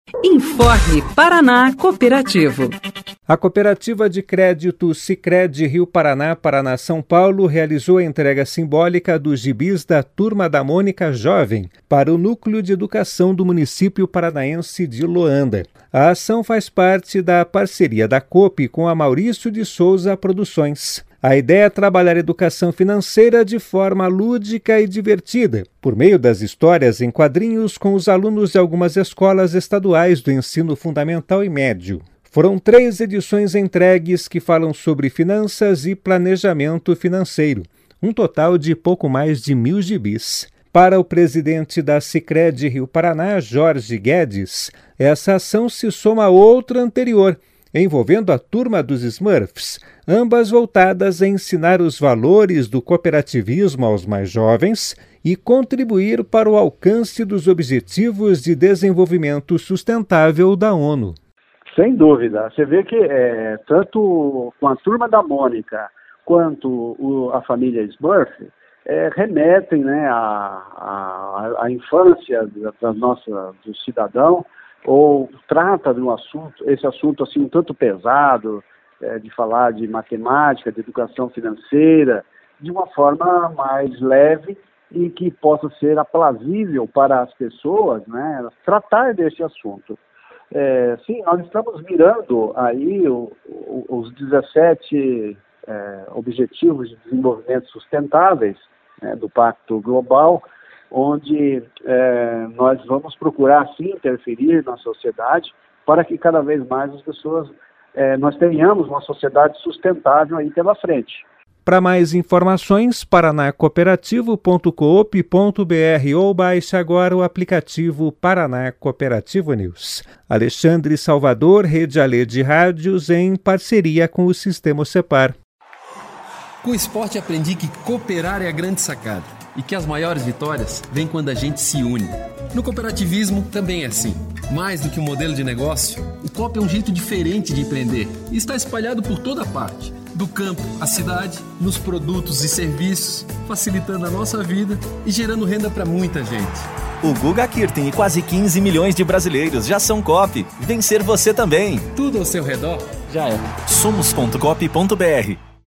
Informe Paraná Cooperativo. A Cooperativa de Crédito Sicredi Rio Paraná, Paraná São Paulo, realizou a entrega simbólica dos gibis da Turma da Mônica Jovem para o Núcleo de Educação do município paranaense de Loanda. A ação faz parte da parceria da Coop com a Maurício de Souza Produções. A ideia é trabalhar a educação financeira de forma lúdica e divertida, por meio das histórias em quadrinhos com os alunos de algumas escolas estaduais do ensino fundamental e médio. Foram 3 edições entregues que falam sobre finanças e planejamento financeiro, um total de pouco mais de 1.000 gibis. Para o presidente da Sicredi Rio Paraná, Jorge Guedes, essa ação se soma a outra anterior, envolvendo a Turma dos Smurfs, ambas voltadas a ensinar os valores do cooperativismo aos mais jovens e contribuir para o alcance dos Objetivos de Desenvolvimento Sustentável da ONU. Sem dúvida. Você vê que tanto com a Turma da Mônica quanto a família Smurf remetem, né, à infância do cidadão, ou trata de esse assunto assim um tanto pesado, de falar de matemática, de educação financeira, de uma forma mais leve e que possa ser aprazível para as pessoas, né, tratar desse assunto. Sim, nós estamos mirando aí os 17 Objetivos de Desenvolvimento Sustentáveis, do Pacto Global, onde nós vamos procurar, sim, interferir na sociedade para que cada vez mais as pessoas, nós tenhamos uma sociedade sustentável aí pela frente. Para mais informações, paranacooperativo.coop.br ou baixe agora o aplicativo Paraná Cooperativo News. Alexandre Salvador, Rede Alê de Rádios, em parceria com o Sistema Cepar. Com o esporte aprendi que cooperar é a grande sacada e que as maiores vitórias vêm quando a gente se une. No cooperativismo também é assim. Mais do que um modelo de negócio, o COP é um jeito diferente de empreender e está espalhado por toda parte. Do campo à cidade, nos produtos e serviços, facilitando a nossa vida e gerando renda para muita gente. O Guga Kirten e quase 15 milhões de brasileiros já são COP. Vencer você também. Tudo ao seu redor já é. Somos.coop.br